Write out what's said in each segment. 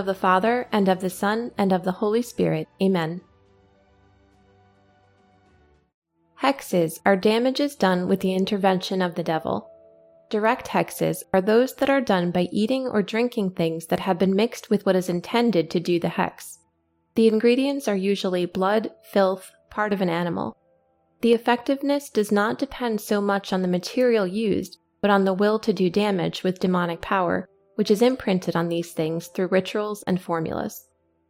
of the Father, and of the Son, and of the Holy Spirit. Amen. Hexes are damages done with the intervention of the devil. Direct hexes are those that are done by eating or drinking things that have been mixed with what is intended to do the hex. The ingredients are usually blood, filth, part of an animal. The effectiveness does not depend so much on the material used, but on the will to do damage with demonic power, which is imprinted on these things through rituals and formulas.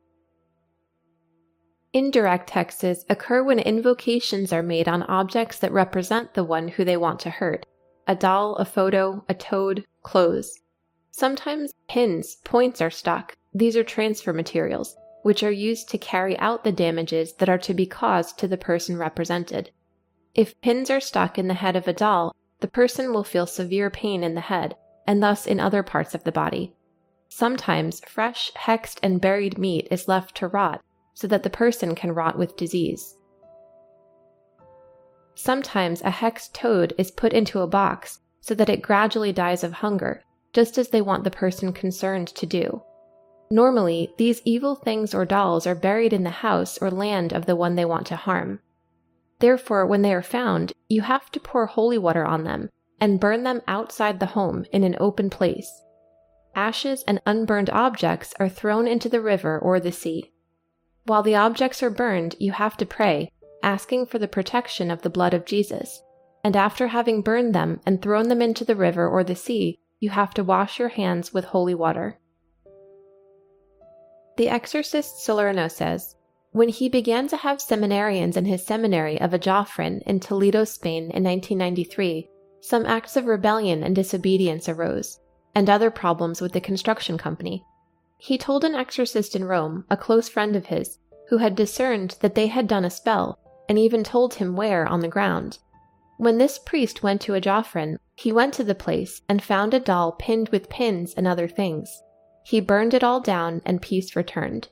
Indirect hexes occur when invocations are made on objects that represent the one who they want to hurt: a doll, a photo, a toad, clothes. Sometimes pins, points are stuck. These are transfer materials, which are used to carry out the damages that are to be caused to the person represented. If pins are stuck in the head of a doll, the person will feel severe pain in the head, and thus in other parts of the body. Sometimes fresh, hexed, and buried meat is left to rot, so that the person can rot with disease. Sometimes a hexed toad is put into a box so that it gradually dies of hunger, just as they want the person concerned to do. Normally, these evil things or dolls are buried in the house or land of the one they want to harm. Therefore, when they are found, you have to pour holy water on them and burn them outside the home in an open place. Ashes and unburned objects are thrown into the river or the sea. While the objects are burned, you have to pray, asking for the protection of the blood of Jesus. And after having burned them and thrown them into the river or the sea, you have to wash your hands with holy water. The exorcist Salerno says, when he began to have seminarians in his seminary of Ajofrin in Toledo, Spain in 1993, some acts of rebellion and disobedience arose, and other problems with the construction company. He told an exorcist in Rome, a close friend of his, who had discerned that they had done a spell, and even told him where on the ground. When this priest went to Ajofrin, he went to the place and found a doll pinned with pins and other things. He burned it all down, and peace returned.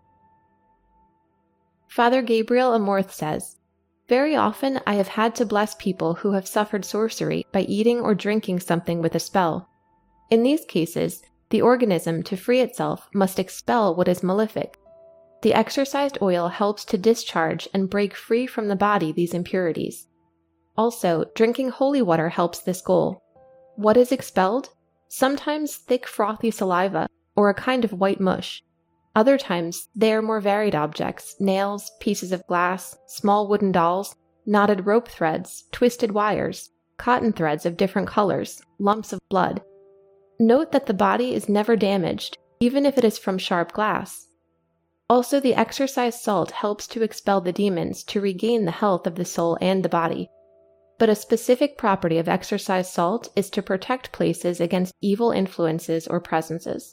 Father Gabriel Amorth says, very often I have had to bless people who have suffered sorcery by eating or drinking something with a spell. In these cases, the organism, to free itself, must expel what is malefic. The exorcised oil helps to discharge and break free from the body these impurities. Also, drinking holy water helps this goal. What is expelled? Sometimes thick frothy saliva, or a kind of white mush. Other times, they are more varied objects: nails, pieces of glass, small wooden dolls, knotted rope threads, twisted wires, cotton threads of different colors, lumps of blood. Note that the body is never damaged, even if it is from sharp glass. Also, the exorcised salt helps to expel the demons to regain the health of the soul and the body. But a specific property of exorcised salt is to protect places against evil influences or presences.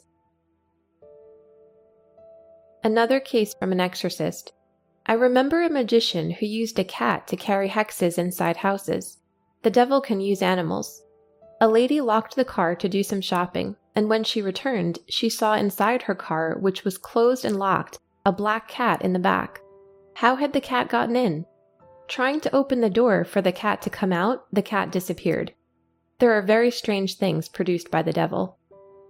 Another case from an exorcist. I remember a magician who used a cat to carry hexes inside houses. The devil can use animals. A lady locked the car to do some shopping, and when she returned, she saw inside her car, which was closed and locked, a black cat in the back. How had the cat gotten in? Trying to open the door for the cat to come out, the cat disappeared. There are very strange things produced by the devil.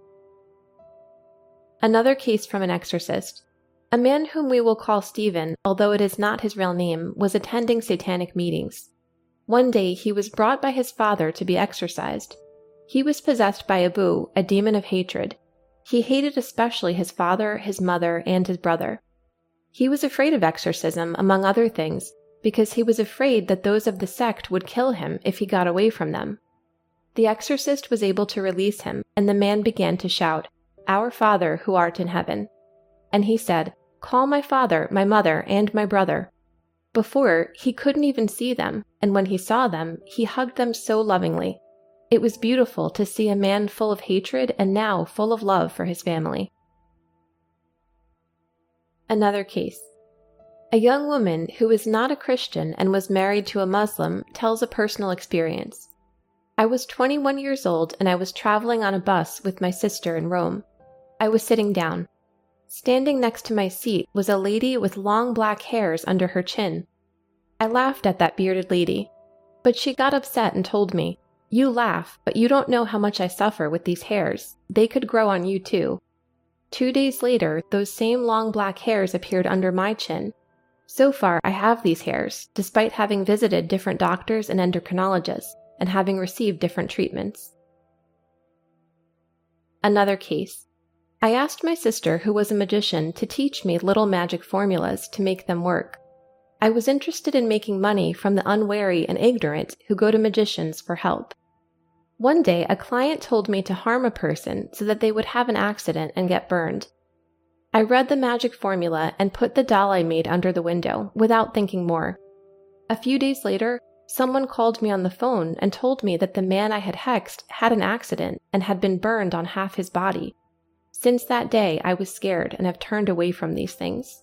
Another case from an exorcist. A man whom we will call Stephen, although it is not his real name, was attending satanic meetings. One day he was brought by his father to be exorcised. He was possessed by Abu, a demon of hatred. He hated especially his father, his mother, and his brother. He was afraid of exorcism, among other things, because he was afraid that those of the sect would kill him if he got away from them. The exorcist was able to release him, and the man began to shout, "Our Father who art in heaven." And he said, "Call my father, my mother, and my brother." Before, he couldn't even see them, and when he saw them, he hugged them so lovingly. It was beautiful to see a man full of hatred and now full of love for his family. Another case. A young woman who is not a Christian and was married to a Muslim tells a personal experience. I was 21 years old and I was traveling on a bus with my sister in Rome. I was sitting down. Standing next to my seat was a lady with long black hairs under her chin. I laughed at that bearded lady, but she got upset and told me, "You laugh, but you don't know how much I suffer with these hairs. They could grow on you too." 2 days later, those same long black hairs appeared under my chin. So far, I have these hairs, despite having visited different doctors and endocrinologists and having received different treatments. Another case. I asked my sister, who was a magician, to teach me little magic formulas to make them work. I was interested in making money from the unwary and ignorant who go to magicians for help. One day, a client told me to harm a person so that they would have an accident and get burned. I read the magic formula and put the doll I made under the window, without thinking more. A few days later, someone called me on the phone and told me that the man I had hexed had an accident and had been burned on half his body. Since that day, I was scared and have turned away from these things.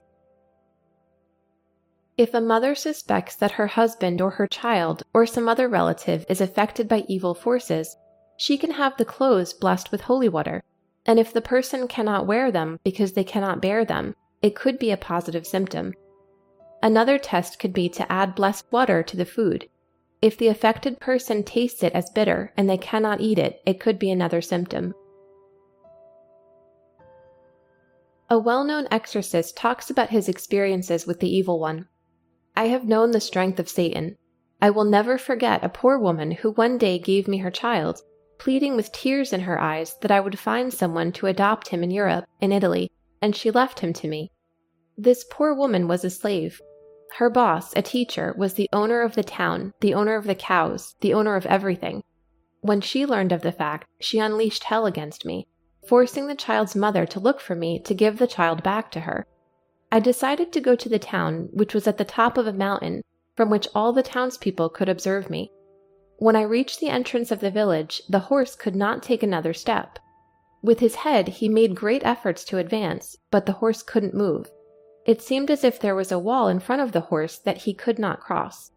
If a mother suspects that her husband or her child or some other relative is affected by evil forces, she can have the clothes blessed with holy water, and if the person cannot wear them because they cannot bear them, it could be a positive symptom. Another test could be to add blessed water to the food. If the affected person tastes it as bitter and they cannot eat it, it could be another symptom. A well-known exorcist talks about his experiences with the evil one. I have known the strength of Satan. I will never forget a poor woman who one day gave me her child, pleading with tears in her eyes that I would find someone to adopt him in Europe, in Italy, and she left him to me. This poor woman was a slave. Her boss, a teacher, was the owner of the town, the owner of the cows, the owner of everything. When she learned of the fact, she unleashed hell against me, forcing the child's mother to look for me to give the child back to her. I decided to go to the town, which was at the top of a mountain, from which all the townspeople could observe me. When I reached the entrance of the village, the horse could not take another step. With his head, he made great efforts to advance, but the horse couldn't move. It seemed as if there was a wall in front of the horse that he could not cross.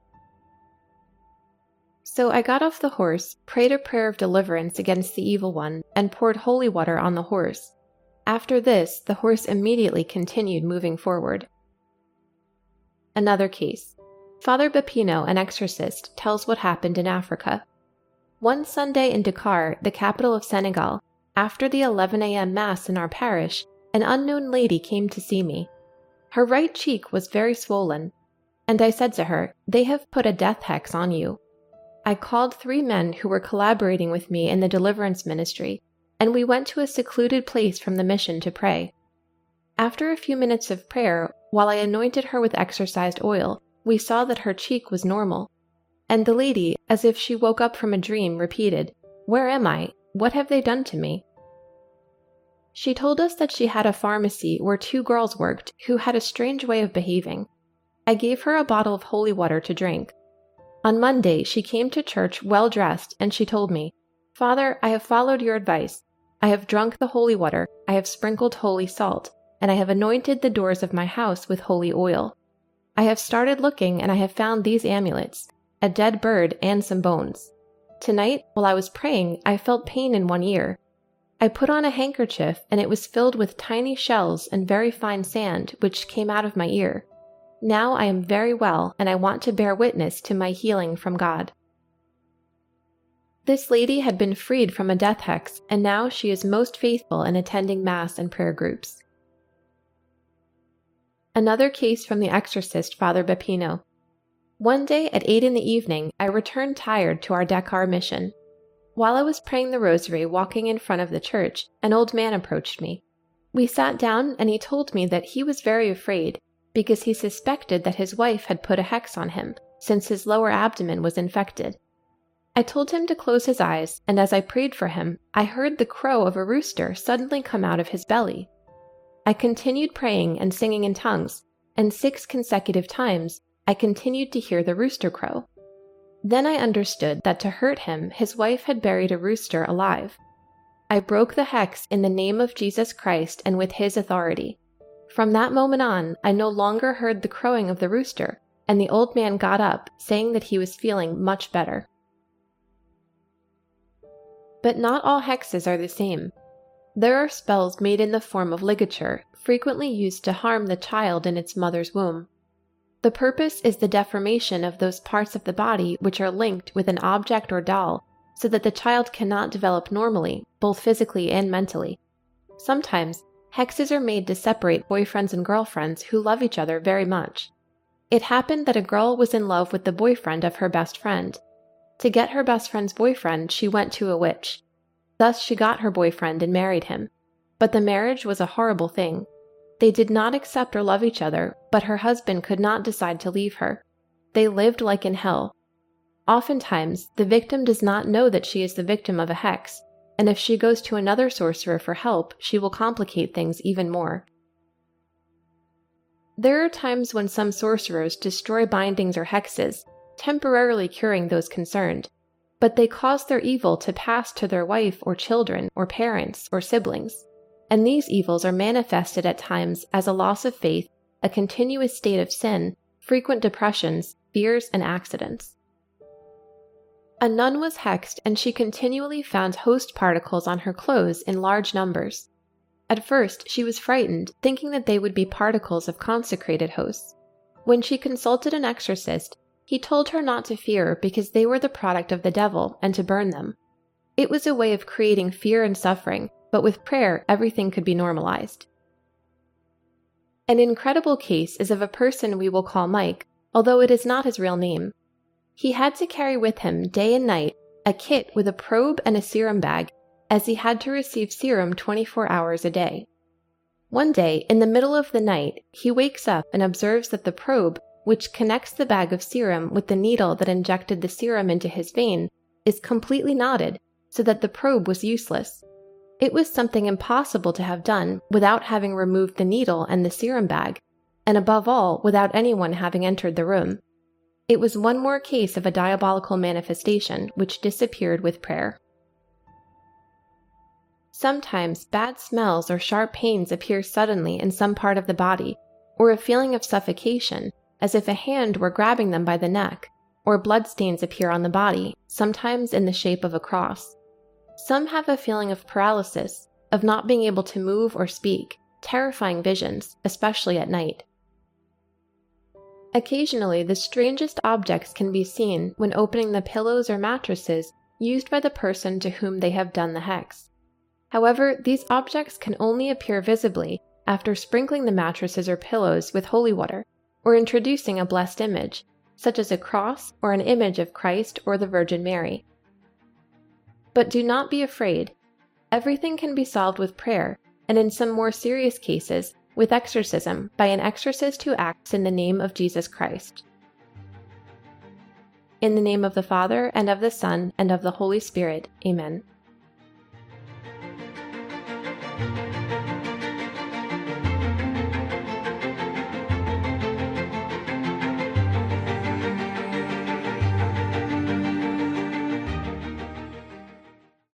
So I got off the horse, prayed a prayer of deliverance against the evil one, and poured holy water on the horse. After this, the horse immediately continued moving forward. Another case. Father Beppino, an exorcist, tells what happened in Africa. One Sunday in Dakar, the capital of Senegal, after the 11 a.m. Mass in our parish, an unknown lady came to see me. Her right cheek was very swollen, and I said to her, "They have put a death hex on you." I called 3 men who were collaborating with me in the deliverance ministry, and we went to a secluded place from the mission to pray. After a few minutes of prayer, while I anointed her with exorcised oil, we saw that her cheek was normal. And the lady, as if she woke up from a dream, repeated, "Where am I? What have they done to me?" She told us that she had a pharmacy where 2 girls worked who had a strange way of behaving. I gave her a bottle of holy water to drink. On Monday, she came to church well dressed, and she told me, "Father, I have followed your advice. I have drunk the holy water, I have sprinkled holy salt, and I have anointed the doors of my house with holy oil. I have started looking, and I have found these amulets, a dead bird and some bones. Tonight, while I was praying, I felt pain in one ear. I put on a handkerchief, and it was filled with tiny shells and very fine sand, which came out of my ear. Now I am very well, and I want to bear witness to my healing from God." This lady had been freed from a death hex, and now she is most faithful in attending Mass and prayer groups. Another case from the exorcist Father Beppino. One day at 8 in the evening, I returned tired to our Dakar mission. While I was praying the rosary walking in front of the church, an old man approached me. We sat down, and he told me that he was very afraid because he suspected that his wife had put a hex on him, since his lower abdomen was infected. I told him to close his eyes, and as I prayed for him, I heard the crow of a rooster suddenly come out of his belly. I continued praying and singing in tongues, and 6 consecutive times I continued to hear the rooster crow. Then I understood that to hurt him, his wife had buried a rooster alive. I broke the hex in the name of Jesus Christ and with his authority. From that moment on, I no longer heard the crowing of the rooster, and the old man got up, saying that he was feeling much better. But not all hexes are the same. There are spells made in the form of ligature, frequently used to harm the child in its mother's womb. The purpose is the deformation of those parts of the body which are linked with an object or doll, so that the child cannot develop normally, both physically and mentally. Sometimes, hexes are made to separate boyfriends and girlfriends who love each other very much. It happened that a girl was in love with the boyfriend of her best friend. To get her best friend's boyfriend, she went to a witch. Thus she got her boyfriend and married him. But the marriage was a horrible thing. They did not accept or love each other, but her husband could not decide to leave her. They lived like in hell. Oftentimes, the victim does not know that she is the victim of a hex, and if she goes to another sorcerer for help, she will complicate things even more. There are times when some sorcerers destroy bindings or hexes, temporarily curing those concerned, but they cause their evil to pass to their wife or children or parents or siblings, and these evils are manifested at times as a loss of faith, a continuous state of sin, frequent depressions, fears, and accidents. A nun was hexed, and she continually found host particles on her clothes in large numbers. At first, she was frightened, thinking that they would be particles of consecrated hosts. When she consulted an exorcist, he told her not to fear because they were the product of the devil and to burn them. It was a way of creating fear and suffering, but with prayer, everything could be normalized. An incredible case is of a person we will call Mike, although it is not his real name. He had to carry with him day and night a kit with a probe and a serum bag, as he had to receive serum 24 hours a day. One day, in the middle of the night, he wakes up and observes that the probe, which connects the bag of serum with the needle that injected the serum into his vein, is completely knotted, so that the probe was useless. It was something impossible to have done without having removed the needle and the serum bag, and above all, without anyone having entered the room. It was one more case of a diabolical manifestation which disappeared with prayer. Sometimes bad smells or sharp pains appear suddenly in some part of the body, or a feeling of suffocation, as if a hand were grabbing them by the neck, or bloodstains appear on the body, sometimes in the shape of a cross. Some have a feeling of paralysis, of not being able to move or speak, terrifying visions, especially at night. Occasionally, the strangest objects can be seen when opening the pillows or mattresses used by the person to whom they have done the hex. However, these objects can only appear visibly after sprinkling the mattresses or pillows with holy water, or introducing a blessed image, such as a cross or an image of Christ or the Virgin Mary. But do not be afraid. Everything can be solved with prayer, and in some more serious cases, with exorcism by an exorcist who acts in the name of Jesus Christ. In the name of the Father, and of the Son, and of the Holy Spirit. Amen.